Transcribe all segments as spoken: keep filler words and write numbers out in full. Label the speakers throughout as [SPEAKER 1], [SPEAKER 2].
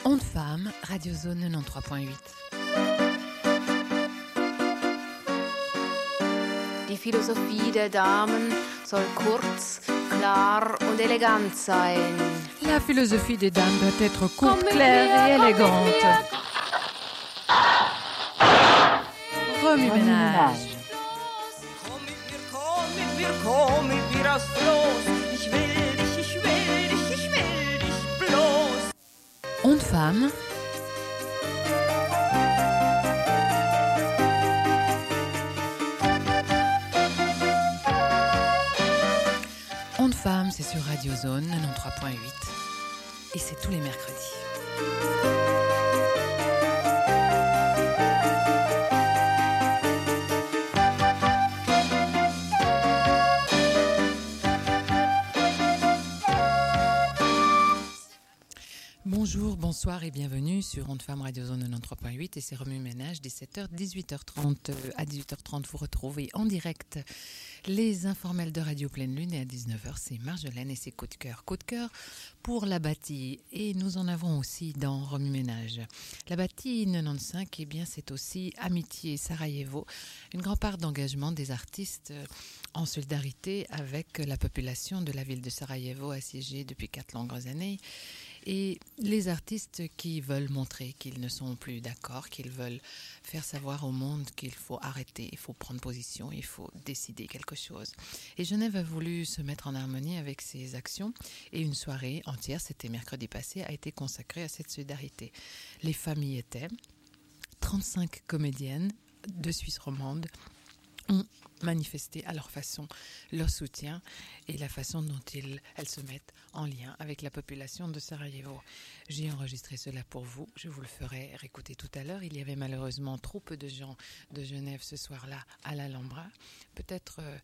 [SPEAKER 1] Onde Femme, Radio Zone quatre-vingt-treize point huit.
[SPEAKER 2] Die Philosophie der Damen soll kurz, klar und elegant sein.
[SPEAKER 1] La philosophie des dames doit être courte, claire et élégante. Remue-ménage.
[SPEAKER 3] Komm mit mir, komm mit mir, komm mit mir aufs Floß. Ich will dich, ich will dich, ich will dich bloß.
[SPEAKER 1] Onde Femme. Onde Femme, c'est sur Radio Zone quatre-vingt-treize point huit. Et c'est tous les mercredis. Bonjour, bonsoir et bienvenue sur Onde Femme Radio Zone quatre-vingt-treize point huit et c'est Remue-Ménage, dix-sept heures, dix-huit heures trente. À dix-huit heures trente, vous retrouvez en direct les informels de Radio Pleine Lune et à dix-neuf heures, c'est Marjolaine et ses coups de cœur. Coup de cœur pour la bâtie et nous en avons aussi dans Remue-Ménage. La bâtie quatre-vingt-quinze, eh bien, c'est aussi Amitié Sarajevo, une grande part d'engagement des artistes en solidarité avec la population de la ville de Sarajevo assiégée depuis quatre longues années. Et les artistes qui veulent montrer qu'ils ne sont plus d'accord, qu'ils veulent faire savoir au monde qu'il faut arrêter, il faut prendre position, il faut décider quelque chose. Et Genève a voulu se mettre en harmonie avec ces actions et une soirée entière, c'était mercredi passé, a été consacrée à cette solidarité. Les familles étaient, trente-cinq comédiennes de Suisse romande ont manifesté à leur façon leur soutien et la façon dont ils, elles se mettent en lien avec la population de Sarajevo. J'ai enregistré cela pour vous, je vous le ferai réécouter tout à l'heure. Il y avait malheureusement trop peu de gens de Genève ce soir-là à l'Alhambra. Peut-être euh,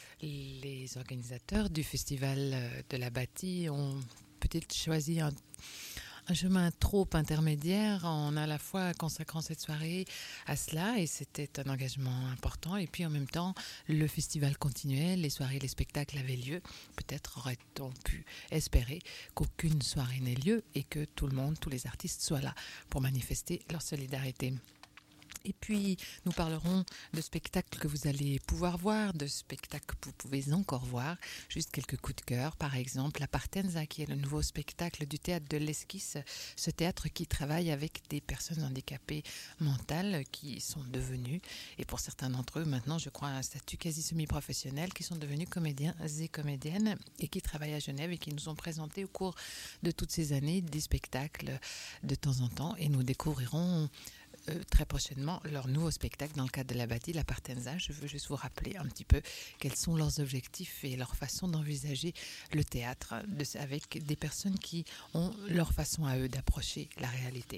[SPEAKER 1] les organisateurs du festival euh, de la bâtie ont peut-être choisi un un chemin trop intermédiaire en à la fois consacrant cette soirée à cela et c'était un engagement important et puis en même temps le festival continuait, les soirées, les spectacles avaient lieu. Peut-être aurait-on pu espérer qu'aucune soirée n'ait lieu et que tout le monde, tous les artistes soient là pour manifester leur solidarité. Et puis, nous parlerons de spectacles que vous allez pouvoir voir, de spectacles que vous pouvez encore voir. Juste quelques coups de cœur. Par exemple, La Partenza, qui est le nouveau spectacle du théâtre de l'Esquisse. Ce théâtre qui travaille avec des personnes handicapées mentales qui sont devenues, et pour certains d'entre eux, maintenant, je crois, un statut quasi semi-professionnel, qui sont devenus comédiens et comédiennes et qui travaillent à Genève et qui nous ont présenté au cours de toutes ces années des spectacles de temps en temps. Et nous découvrirons Euh, très prochainement leur nouveau spectacle dans le cadre de la bâtie, La Partenza. Je veux juste vous rappeler un petit peu quels sont leurs objectifs et leur façon d'envisager le théâtre de, avec des personnes qui ont leur façon à eux d'approcher la réalité.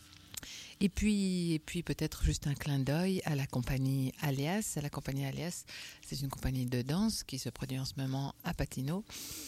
[SPEAKER 1] Et puis, et puis peut-être juste un clin d'œil à la compagnie Alias. À la compagnie Alias, c'est une compagnie de danse qui se produit en ce moment à Patino.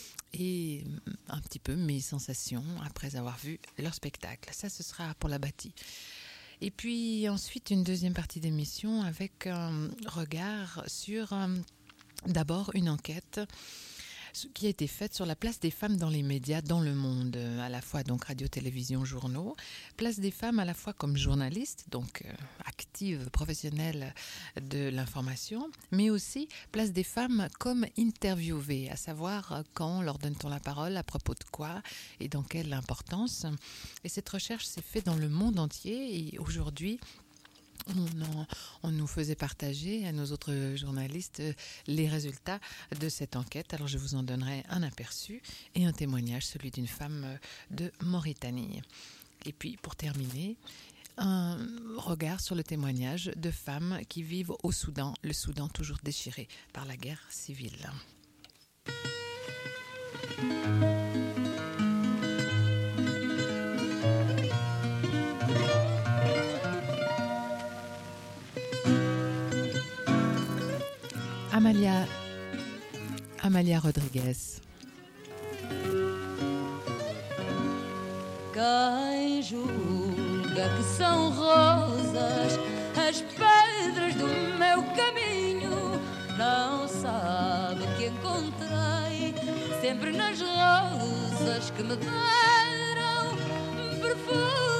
[SPEAKER 1] Et un petit peu mes sensations après avoir vu leur spectacle. Ça, ce sera pour la bâtie. Et puis ensuite, une deuxième partie d'émission avec un regard sur euh, d'abord une enquête qui a été faite sur la place des femmes dans les médias dans le monde, à la fois donc radio, télévision, journaux, place des femmes à la fois comme journalistes, donc euh, actives, professionnelles de l'information, mais aussi place des femmes comme interviewées, à savoir quand leur donne-t-on la parole, à propos de quoi et dans quelle importance. Et cette recherche s'est faite dans le monde entier et aujourd'hui, On, en, on nous faisait partager à nos autres journalistes les résultats de cette enquête. Alors je vous en donnerai un aperçu et un témoignage, celui d'une femme de Mauritanie. Et puis pour terminer, un regard sur le témoignage de femmes qui vivent au Soudan, le Soudan toujours déchiré par la guerre civile. Amalia, Amalia Rodrigues.
[SPEAKER 4] Quem julga que são rosas as pedras do meu caminho, não sabe que encontrei sempre nas rosas que me deram perfume.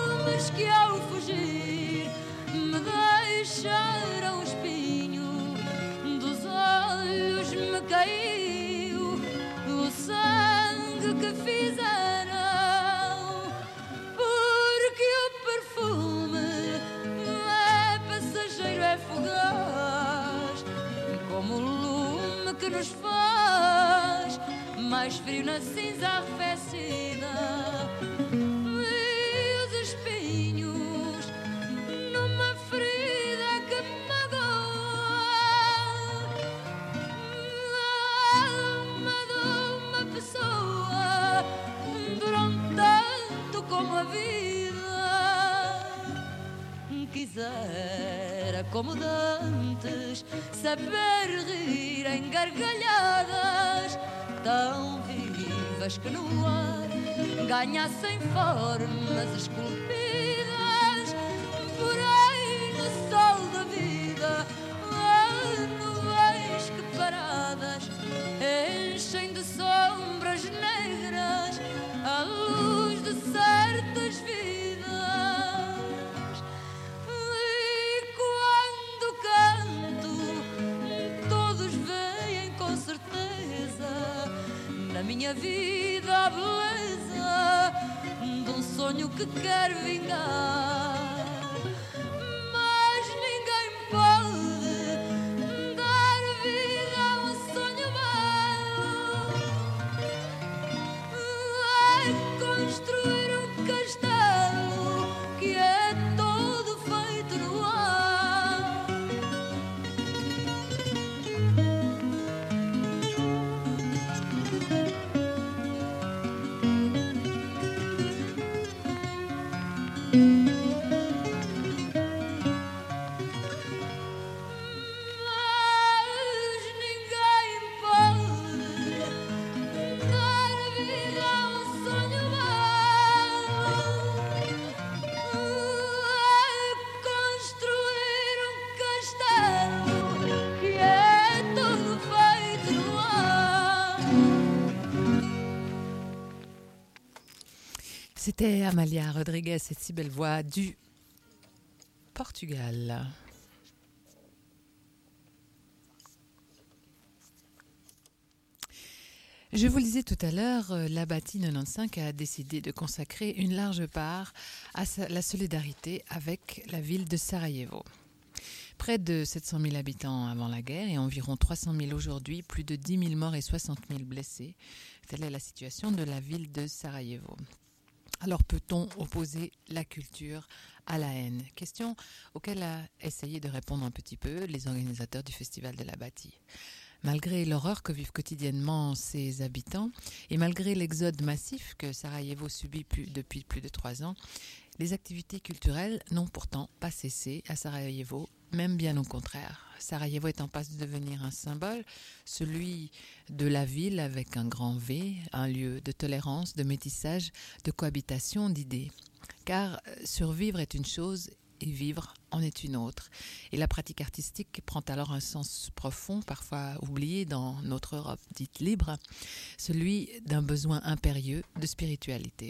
[SPEAKER 4] mas que ao fugir me deixaram o espinho dos olhos, me caiu o sangue que fizeram, porque o perfume é passageiro, é fugaz, como o lume que nos faz mais frio na cinza arrefecida. E os espinhos numa ferida que me magoa a alma de uma pessoa, duram tanto como a vida. Quisera, como dantes, saber rir em gargalhadas tão vivas que no ar ganhassem formas esculpidas. Porém no sol da vida há nuvens que paradas enchem de sombras negras a luz de certas vidas. E quando canto todos veem com certeza na minha vida a beleza de um sonho que quero vingar. Mas ninguém pode dar vida a um sonho belo, é construir um castelo que é todo feito no ar. Mas ninguém pode dar vida a um sonho belo, é construir um castelo que é todo feito no ar.
[SPEAKER 1] C'était Amalia Rodriguez, cette si belle voix du Portugal. Je vous le disais tout à l'heure, euh, la Bâtie quatre-vingt-quinze a décidé de consacrer une large part à sa- la solidarité avec la ville de Sarajevo. Près de sept cent mille habitants avant la guerre et environ trois cent mille aujourd'hui, plus de dix mille morts et soixante mille blessés. Telle est la situation de la ville de Sarajevo. Alors peut-on opposer la culture à la haine? Question auquel a essayé de répondre un petit peu les organisateurs du Festival de la Bâtie. Malgré l'horreur que vivent quotidiennement ses habitants et malgré l'exode massif que Sarajevo subit plus- depuis plus de trois ans, les activités culturelles n'ont pourtant pas cessé à Sarajevo, même bien au contraire. Sarajevo est en passe de devenir un symbole, celui de la ville avec un grand V, un lieu de tolérance, de métissage, de cohabitation, d'idées. Car euh, survivre est une chose et vivre en est une autre. Et la pratique artistique prend alors un sens profond, parfois oublié dans notre Europe dite libre, celui d'un besoin impérieux de spiritualité.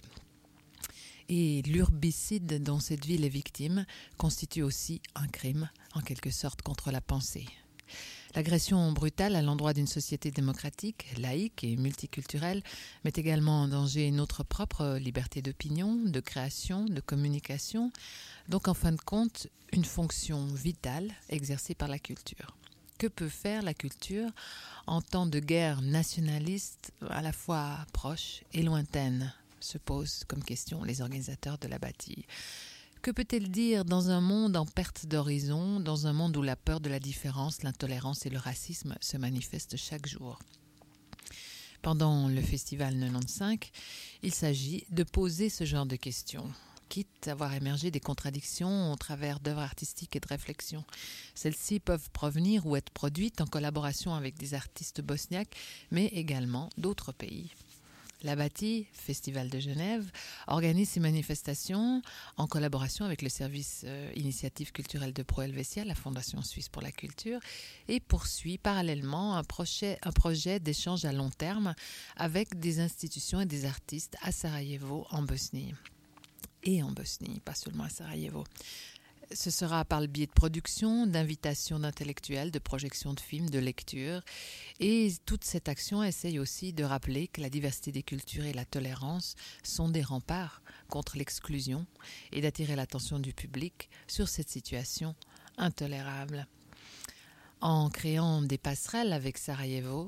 [SPEAKER 1] Et l'urbicide dont cette ville est victime constitue aussi un crime, en quelque sorte, contre la pensée. L'agression brutale à l'endroit d'une société démocratique, laïque et multiculturelle met également en danger notre propre liberté d'opinion, de création, de communication, donc en fin de compte, une fonction vitale exercée par la culture. Que peut faire la culture en temps de guerre nationaliste à la fois proche et lointaine, se posent comme question les organisateurs de la Bâtie. Que peut-elle dire dans un monde en perte d'horizon, dans un monde où la peur de la différence, l'intolérance et le racisme se manifestent chaque jour? Pendant le festival quatre-vingt-quinze, il s'agit de poser ce genre de questions, quitte à voir émerger des contradictions au travers d'œuvres artistiques et de réflexions. Celles-ci peuvent provenir ou être produites en collaboration avec des artistes bosniaques, mais également d'autres pays. La Bâtie, Festival de Genève, organise ces manifestations en collaboration avec le service euh, Initiative culturelle de Pro Helvetia, la Fondation suisse pour la culture, et poursuit parallèlement un projet, un projet d'échange à long terme avec des institutions et des artistes à Sarajevo, en Bosnie. et en Bosnie, pas seulement à Sarajevo. Ce sera par le biais de production, d'invitations d'intellectuels, de projections de films, de lectures. Et toute cette action essaye aussi de rappeler que la diversité des cultures et la tolérance sont des remparts contre l'exclusion et d'attirer l'attention du public sur cette situation intolérable. En créant des passerelles avec Sarajevo,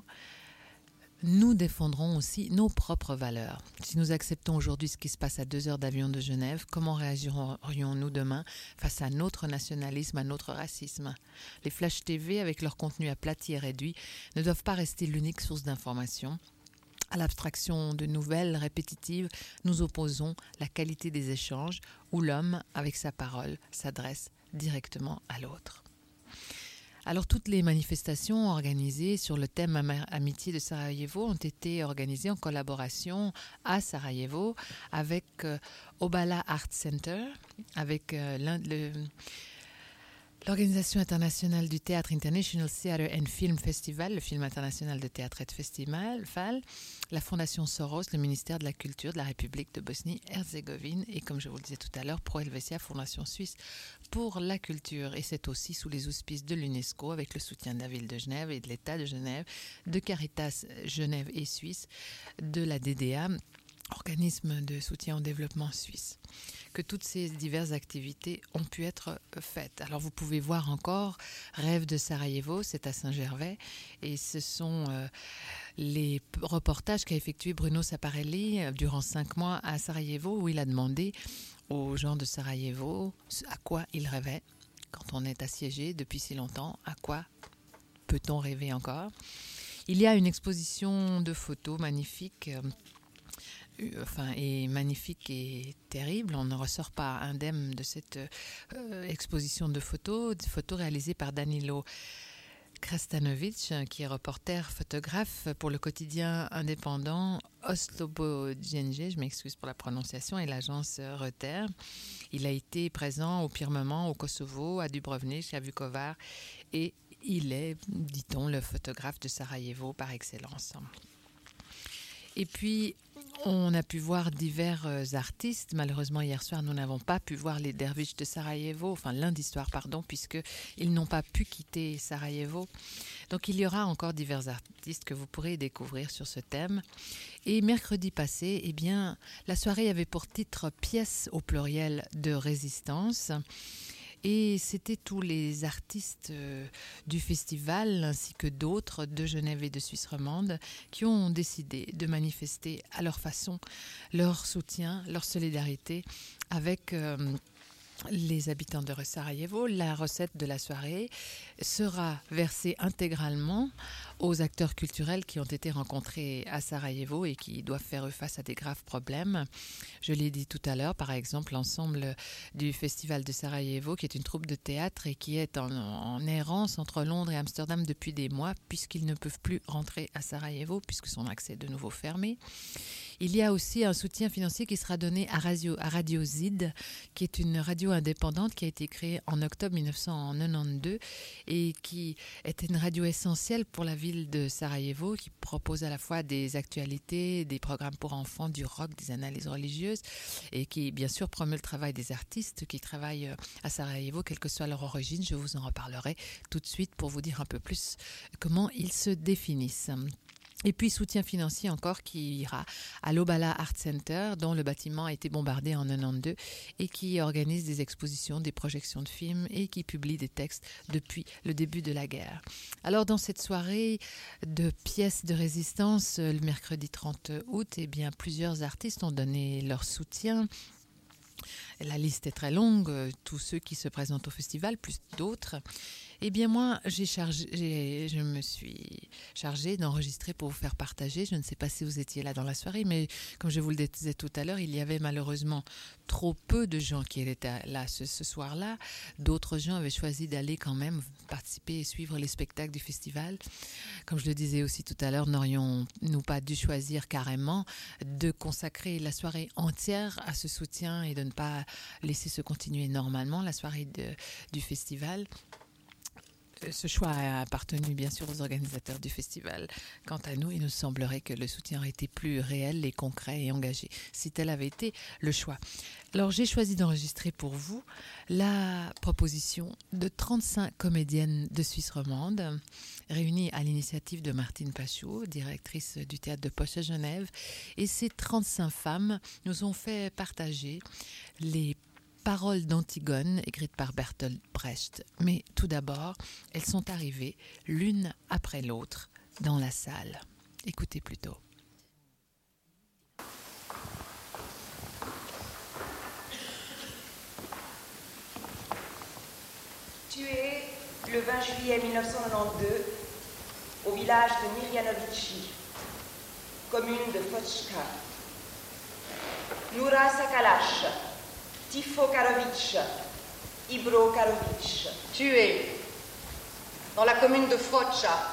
[SPEAKER 1] nous défendrons aussi nos propres valeurs. Si nous acceptons aujourd'hui ce qui se passe à deux heures d'avion de Genève, comment réagirions-nous demain face à notre nationalisme, à notre racisme ? Les Flash T V, avec leur contenu aplati et réduit, ne doivent pas rester l'unique source d'information. À l'abstraction de nouvelles répétitives, nous opposons la qualité des échanges où l'homme, avec sa parole, s'adresse directement à l'autre. Alors, toutes les manifestations organisées sur le thème Am- Amitié de Sarajevo ont été organisées en collaboration à Sarajevo avec euh, Obala Art Center, avec euh, l'un- le, l'Organisation internationale du théâtre International Theatre and Film Festival, le film international de théâtre et de festival, la Fondation Soros, le ministère de la Culture de la République de Bosnie-Herzégovine et, comme je vous le disais tout à l'heure, Pro Helvetia, Fondation Suisse pour la culture. Et c'est aussi sous les auspices de l'UNESCO, avec le soutien de la ville de Genève et de l'État de Genève, de Caritas Genève et Suisse, de la D D A, organisme de soutien au développement suisse, que toutes ces diverses activités ont pu être faites. Alors vous pouvez voir encore Rêve de Sarajevo, c'est à Saint-Gervais, et ce sont euh, les reportages qu'a effectué Bruno Saparelli euh, durant cinq mois à Sarajevo, où il a demandé aux gens de Sarajevo à quoi ils rêvaient quand on est assiégé depuis si longtemps, à quoi peut-on rêver encore. Il y a une exposition de photos magnifique, euh, Enfin, est magnifique et terrible. On ne ressort pas indemne de cette euh, exposition de photos, des photos réalisées par Danilo Krastanovic, qui est reporter photographe pour le quotidien indépendant Oslobođenje, je m'excuse pour la prononciation, et l'agence Reuters. Il a été présent au pire moment au Kosovo, à Dubrovnik, à Vukovar, et il est, dit-on, le photographe de Sarajevo par excellence. Et puis, on a pu voir divers euh, artistes. Malheureusement, hier soir, nous n'avons pas pu voir les Derviches de Sarajevo, enfin lundi soir, pardon, puisqu'ils n'ont pas pu quitter Sarajevo. Donc, il y aura encore divers artistes que vous pourrez découvrir sur ce thème. Et mercredi passé, eh bien, la soirée avait pour titre « Pièces au pluriel de résistance ». Et c'était tous les artistes euh, du festival ainsi que d'autres de Genève et de Suisse romande qui ont décidé de manifester à leur façon leur soutien, leur solidarité avec euh, les habitants de Sarajevo. La recette de la soirée sera versée intégralement aux acteurs culturels qui ont été rencontrés à Sarajevo et qui doivent faire face à des graves problèmes. Je l'ai dit tout à l'heure, par exemple, l'ensemble du Festival de Sarajevo, qui est une troupe de théâtre et qui est en, en errance entre Londres et Amsterdam depuis des mois, puisqu'ils ne peuvent plus rentrer à Sarajevo, puisque son accès est de nouveau fermé. Il y a aussi un soutien financier qui sera donné à Radio, à Radio Zid, qui est une radio indépendante qui a été créée en octobre dix-neuf cent quatre-vingt-douze et qui est une radio essentielle pour la ville de Sarajevo, qui propose à la fois des actualités, des programmes pour enfants, du rock, des analyses religieuses et qui, bien sûr, promeut le travail des artistes qui travaillent à Sarajevo, quelle que soit leur origine. Je vous en reparlerai tout de suite pour vous dire un peu plus comment ils se définissent. Et puis, soutien financier encore qui ira à l'Obala Art Center, dont le bâtiment a été bombardé en quatre-vingt-douze et qui organise des expositions, des projections de films et qui publie des textes depuis le début de la guerre. Alors, dans cette soirée de pièces de résistance, le mercredi trente août, eh bien, plusieurs artistes ont donné leur soutien. La liste est très longue, tous ceux qui se présentent au festival, plus d'autres. Eh bien moi, j'ai chargé, j'ai, je me suis chargée d'enregistrer pour vous faire partager. Je ne sais pas si vous étiez là dans la soirée, mais comme je vous le disais tout à l'heure, il y avait malheureusement trop peu de gens qui étaient là ce, ce soir-là. D'autres gens avaient choisi d'aller quand même participer et suivre les spectacles du festival. Comme je le disais aussi tout à l'heure, n'aurions-nous pas dû choisir carrément de consacrer la soirée entière à ce soutien et de ne pas laisser se continuer normalement la soirée de, du festival ? Ce choix a appartenu bien sûr aux organisateurs du festival. Quant à nous, il nous semblerait que le soutien aurait été plus réel et concret et engagé, si tel avait été le choix. Alors j'ai choisi d'enregistrer pour vous la proposition de trente-cinq comédiennes de Suisse romande, réunies à l'initiative de Martine Pachot, directrice du théâtre de Poche à Genève. Et ces trente-cinq femmes nous ont fait partager les Paroles d'Antigone, écrites par Bertolt Brecht. Mais tout d'abord, elles sont arrivées l'une après l'autre dans la salle. Écoutez plutôt.
[SPEAKER 5] Tué le vingt juillet mille neuf cent quatre-vingt-douze au village de Mirjanovići, commune de Foča. Nura Sakalash, Tifo Karovic, Ibro Karovic.
[SPEAKER 6] Tué dans la commune de Foča,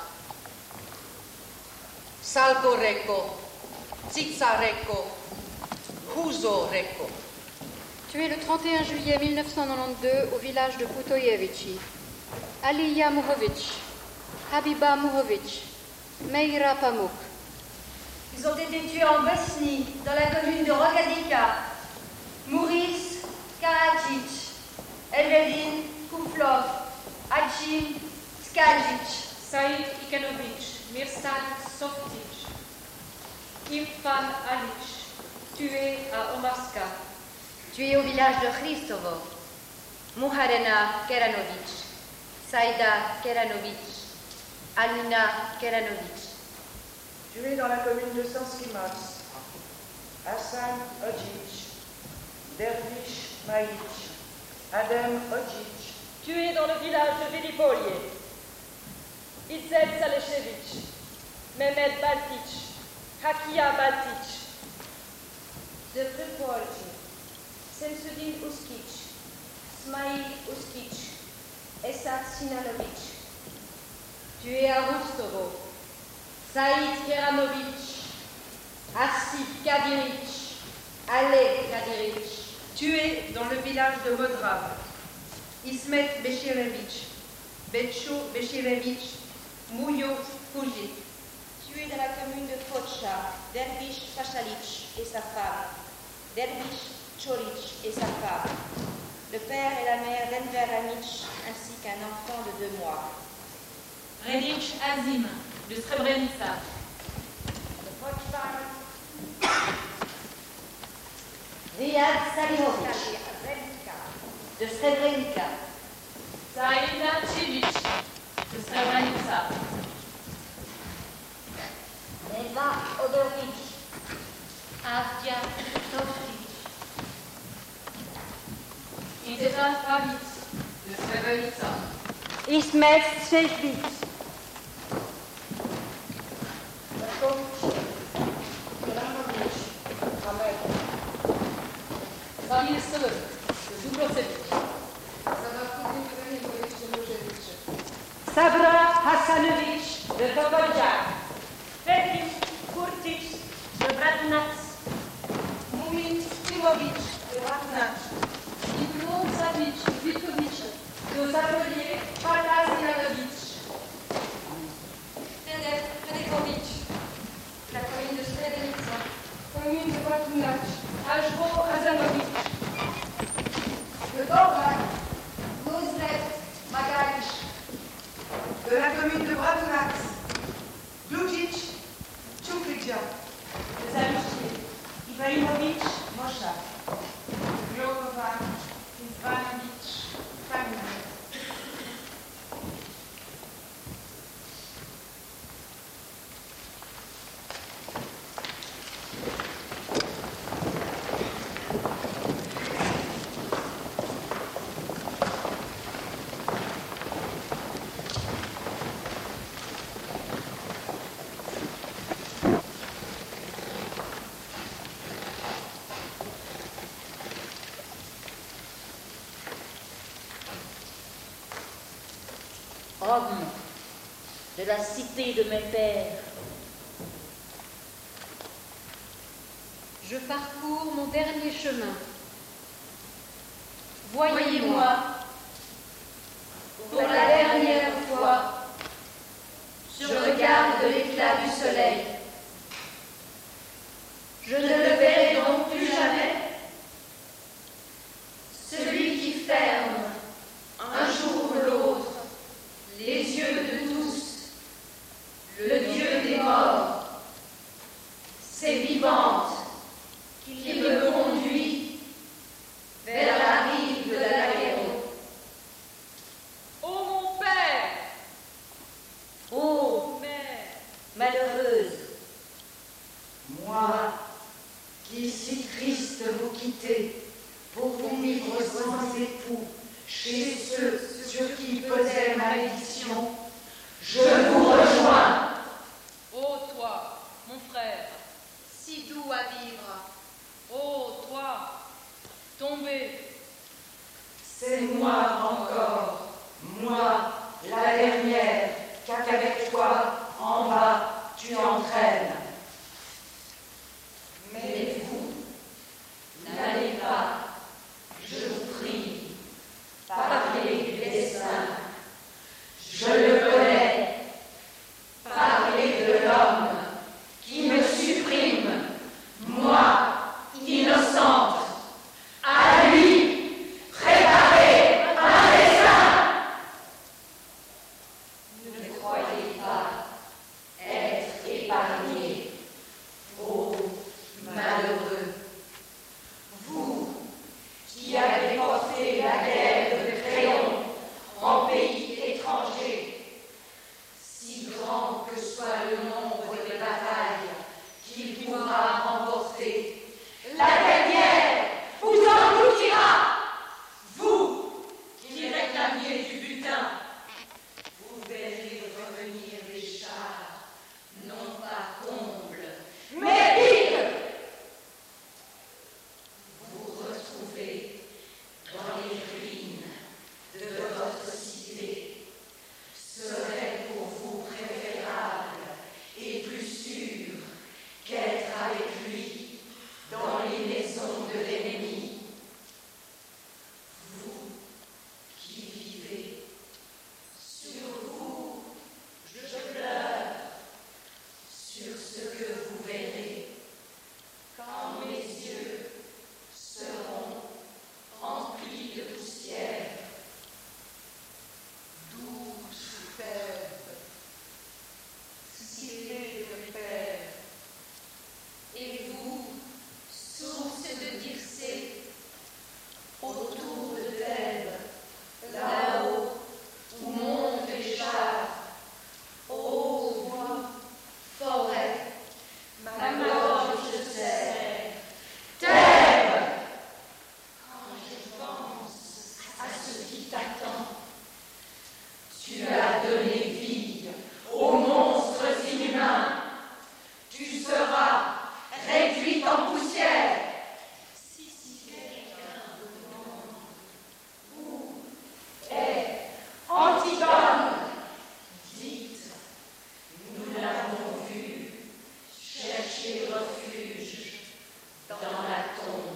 [SPEAKER 6] Salko Reko, Cica Reko, Huzo Reko.
[SPEAKER 7] Tué le trente et un juillet mille neuf cent quatre-vingt-douze au village de Putojevići, Alija Muhovic, Habiba Muhovic, Meira Pamuk.
[SPEAKER 8] Ils ont été tués en Bosnie, dans la commune de Rogadica. Muris Karadzic, Elvedin Kuflov, Acim Skajic.
[SPEAKER 9] Said Ikanovic, Mirsad Softic, Irfan Alic, tué à Omarska.
[SPEAKER 2] Tué au village de Hristovo, Muharena Keranovic, Saïda Keranovic, Alina Keranovic.
[SPEAKER 5] Tué dans la commune de Sanskimas, Hassan Odzic, Dervish Maïc, Adem Odzic.
[SPEAKER 9] Tué dans le village de Velipolje, Izel Salešević, Mehmet Baltic, Hakia Baltic.
[SPEAKER 8] De Prepolje, Semsudin Uskic, Smail Uskic, Esat Sinanovic.
[SPEAKER 9] Tué à Rustovo, Saïd Keranovic, Asif Kadiric, Ale Kadiric.
[SPEAKER 5] Tué dans le village de Modrav, Ismet Bechirevic, Betcho Bechirevic, Mujo Fujic.
[SPEAKER 8] Tué dans la commune de Foča, Dervish Pachalic et sa femme, Dervish Choric et sa femme, le père et la mère d'Enver Amic, ainsi qu'un enfant de deux mois.
[SPEAKER 9] Redic Azim, de Srebrenica.
[SPEAKER 8] Riyad Salihovic, de Srebrenica.
[SPEAKER 9] Saïda Civic, de Srebrenica.
[SPEAKER 8] Eva Odorovic,
[SPEAKER 9] Avdia Softic. Izeta Pavic, de Srebrenica.
[SPEAKER 8] Ismet Selfic.
[SPEAKER 9] Samir Sılır, de Dubrosevic.
[SPEAKER 8] Sabra Hasanovic, de Topolja.
[SPEAKER 9] Fedim Kurtic, de Bratunac.
[SPEAKER 8] Mumin Timovic, de Ratnac.
[SPEAKER 9] Igor Savic, Vitovic, de Zapolje, Patasinovic.
[SPEAKER 8] Tedek Fedekovic, la commune de Srebrenica. Commune de Bratunac.
[SPEAKER 9] Ajro Azanovic.
[SPEAKER 8] De Gorak, Nozret Magalic.
[SPEAKER 5] De la commune de Bratunac, Dlujic, Čuklića.
[SPEAKER 9] De Zalušće, Ibrahimovic, Moša.
[SPEAKER 5] Glogova, Ivanovic, Fagner.
[SPEAKER 8] Homme de la cité de mes pères,
[SPEAKER 7] Je parcours mon dernier chemin.
[SPEAKER 8] voyez-moi,
[SPEAKER 4] pour la dernière fois, je regarde l'éclat du soleil. Je ne le verrai donc plus jamais. Celui qui ferme, un jour ou l'autre, les yeux de tous, le Dieu des morts, c'est vivante qui me conduit vers la rive de l'Aveyron.
[SPEAKER 9] Ô mon père!
[SPEAKER 10] Ô
[SPEAKER 9] mère
[SPEAKER 10] malheureuse,
[SPEAKER 6] Moi, qui si triste vous quitter, pour vous vivre sans époux, chez ceux sur qui pesait malédiction, je vous rejoins.
[SPEAKER 9] Ô toi, mon frère!
[SPEAKER 7] Si doux à vivre.
[SPEAKER 9] Ô toi, tombé!
[SPEAKER 6] C'est moi encore, moi, la dernière, qu'avec toi, en bas, tu entraînes. Mais vous, n'allez pas, je vous prie, parlez du destin. Je le connais, parlez de l'homme qui me supprime, moi, innocente, à lui, préparez un destin. Ne croyez pas être épargné, ô malheureux, vous qui avez porté la guerre de Créon en pays étranger, si grand que soit le nombre des batailles qu'il pourra remporter, la dernière vous engloutira. Vous qui réclamiez du butin, vous verrez revenir les chars, non pas comble, mais vide. Vous retrouvez dans les ruines de votre cité serait pour vous préférable et plus sûr qu'être avec lui dans les maisons de l'ennemi. Vous qui vivez, sur vous je pleure, sur ce que vous verrez, quand mes yeux seront remplis de poussière. Douce fève, cité de père, et vous, source de Dircé, autour de Thèbes, là-haut, où montent les chars, ô voix, forêt, ma gorge se serre. Thèbes! Quand je pense à ce qui t'attend, tu as donné vie aux monstres inhumains. Tu seras réduite en poussière. Si, si quelqu'un vous demande où est Antigone, dites, nous l'avons vue chercher refuge dans la tombe.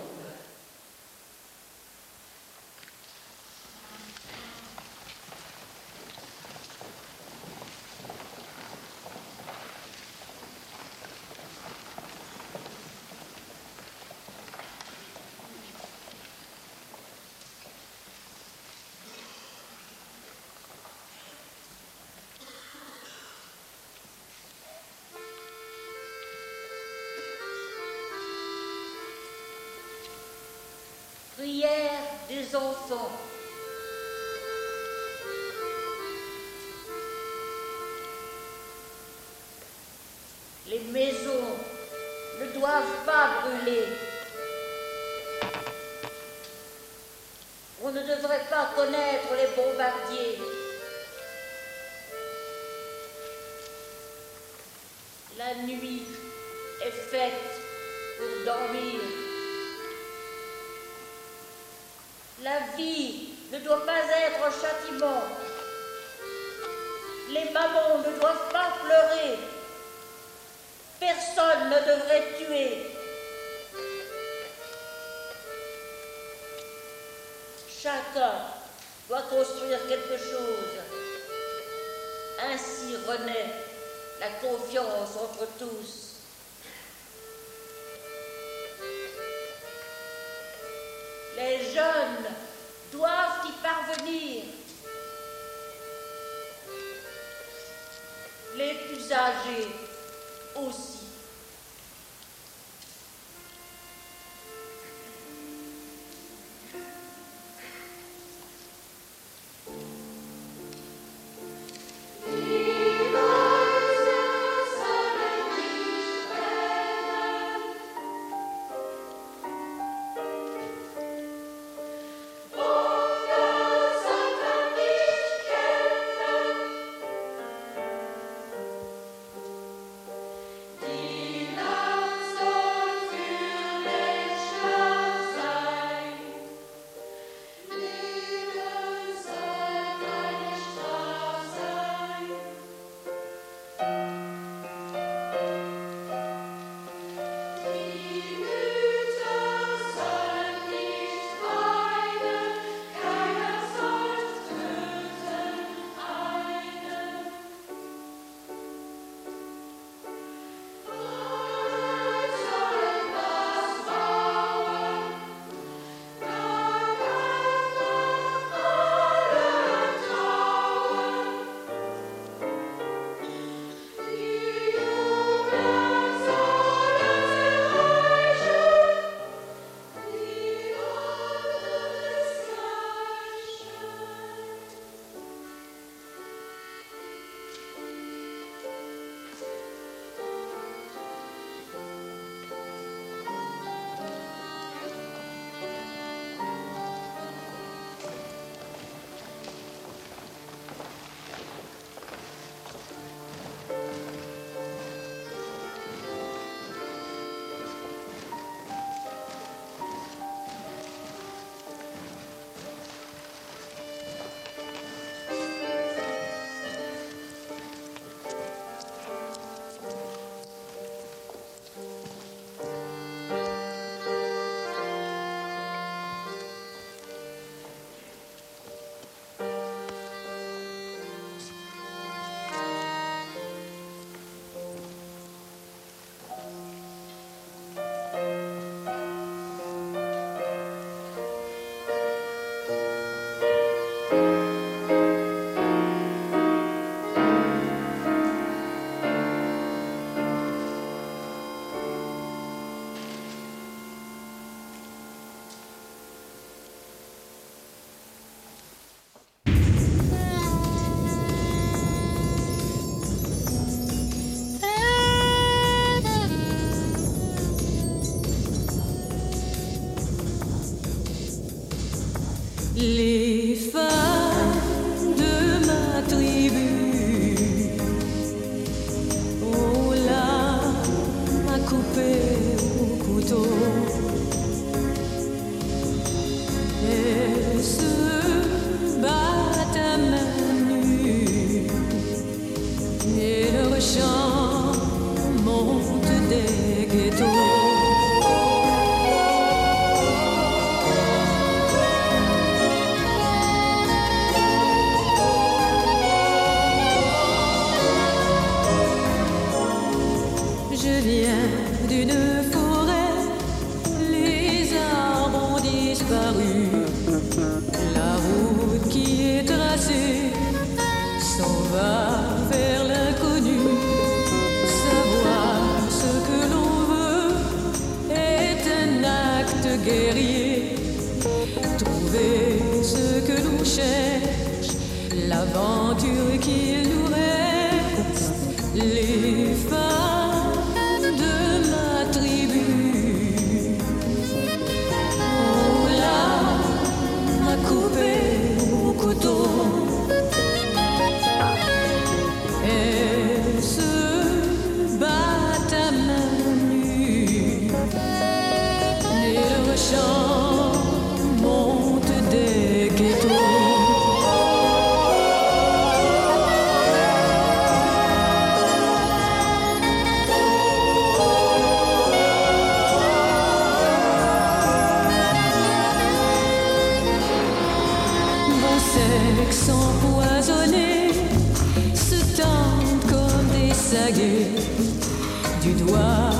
[SPEAKER 10] prière des enfants. Les maisons ne doivent pas brûler. On ne devrait pas connaître les bombardiers. La nuit est faite pour dormir. La vie ne doit pas être un châtiment. Les mamans ne doivent pas pleurer. Personne ne devrait tuer. Chacun doit construire quelque chose. Ainsi renaît la confiance entre tous. Les jeunes doivent y parvenir. Les plus âgés aussi.
[SPEAKER 3] Les femmes de ma tribu ont l'âme à couper au couteau. Elles se battent à main nue et leur chant monte des ghettos. Trouver ce que l'on cherche, l'aventure qu'il nous reste, les femmes de ma tribu ont l'âme à couper au couteau. Elles se battent à main nue et leur chant monte des ghettos.
[SPEAKER 11] luxe empoisonné se tendent comme des saguets du doigt